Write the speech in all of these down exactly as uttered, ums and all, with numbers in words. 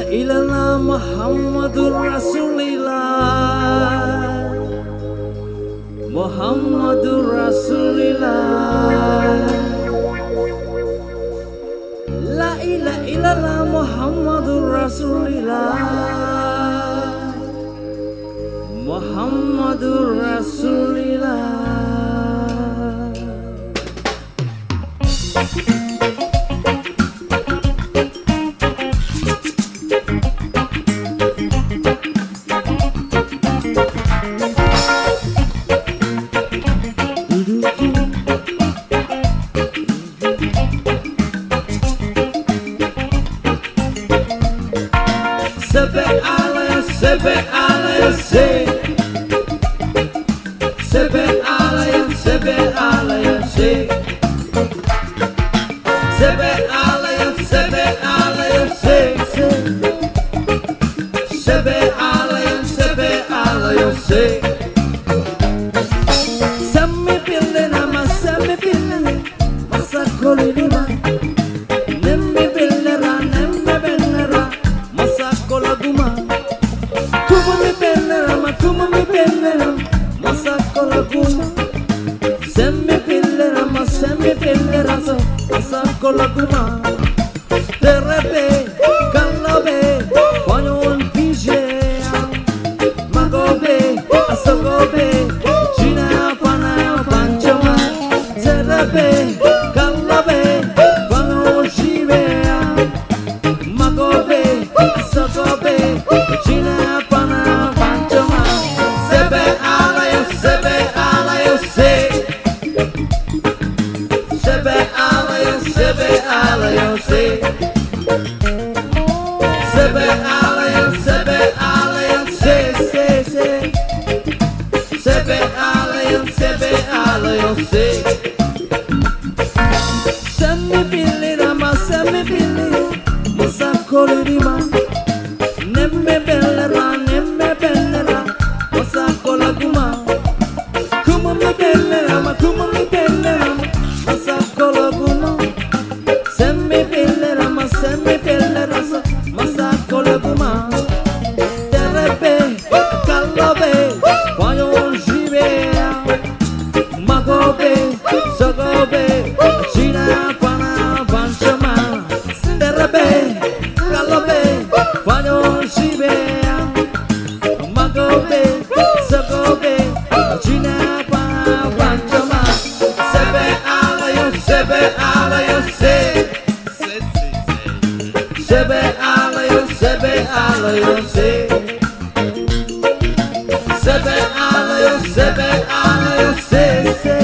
illallah Muhammadur Rasulillah, Muhammadur Rasulillah. La ilaha illallah Muhammadur Rasulillah, Muhammadur Rasulillah. Sebe alaya, sebe alaya, se. Sebe alaya, sebe alaya, se. Sebe alaya, sebe alaya, se, se. Sebe alaya, sebe alaya, se. Sammi pille nama, sammi pille, masakoli lima. Nemmi pille ra, nemmi benne ra. Masakola guma, kuma mi pellera, ma kuma mi pellera, masakola guma. Semmi pellera, ma semmi pellera, so masakola guma. Terebe, kalabe, wanyon fijea, magobe, asagobe, china pana panchama. Terebe, kalabe, wanyon shivea, magobe. Sogobe, china pana panchama. Sebe alaya, sebe alaya, se. Sebe alaya, sebe alaya, se. Sebe alaya, sebe alaya, se, se, se. Sebe alaya, sebe alaya, se. Semmi pilli rama, semmi pilli, masakoli rima. Nemme bellera, nemme bellera, masakola guma. Kuma mi bellera, ma kuma mi bellera, masakola guma. Semmi bellera, ma semmi bellera, masakola guma. Terebe, kalabe, wanyon shivea, magobe, sogobe, china pana panchama. Terebe, kalabe, wanyon shivea, magobe, sogobe, china pana panchama. Sebe alaya, sebe alaya, se. Sebe alaya, sebe alaya, se. Sebe alaya, sebe alaya, se, se.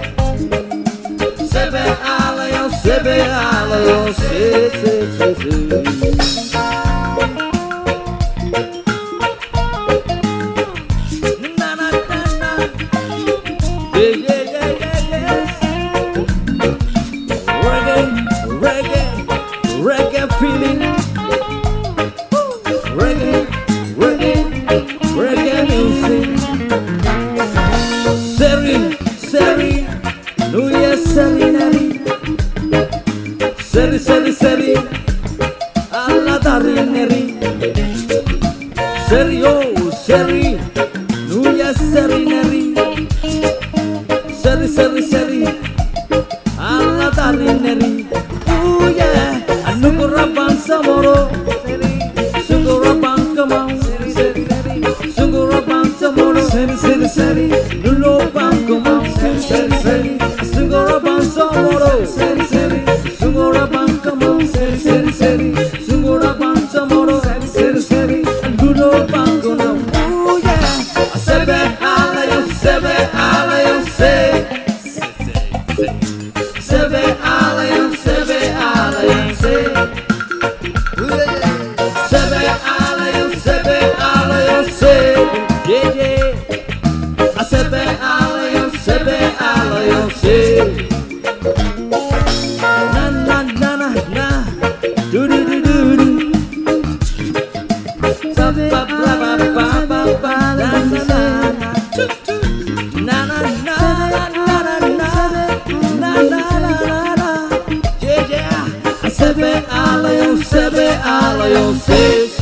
Sebe alaya, sebe alaya, se, se, se, se. Feeling reggae, reggae, reggae music. Seri, seri, nuye seri neri. Seri, seri, seri, alla dari neri. Seri, oh, seri, nuye seri neri. Seri, seri, seri, alla dari neri. Oh yeah. Sungurapan samoro, sungurapan kamau, sungurapan samoro, seri seri seri, lulupan kamau, seri seri seri, sungurapan samoro, seri seri, sungurapan kamau, seri seri seri, sungurapan samoro, seri seri seri, lulupan kamau. Oh yeah, sebe alaya, sebe alaya, se. Sebe alaya, sebe alaya, se. Sebe alaya, sebe alaya, se. Yeah, yeah. Sebe alaya, sebe alaya, se. Na na na na na, do do do do do. Ba ba ba ba ba ba ba na na na na na na na na na na na. Sebe alaya, sebe alla io, sì,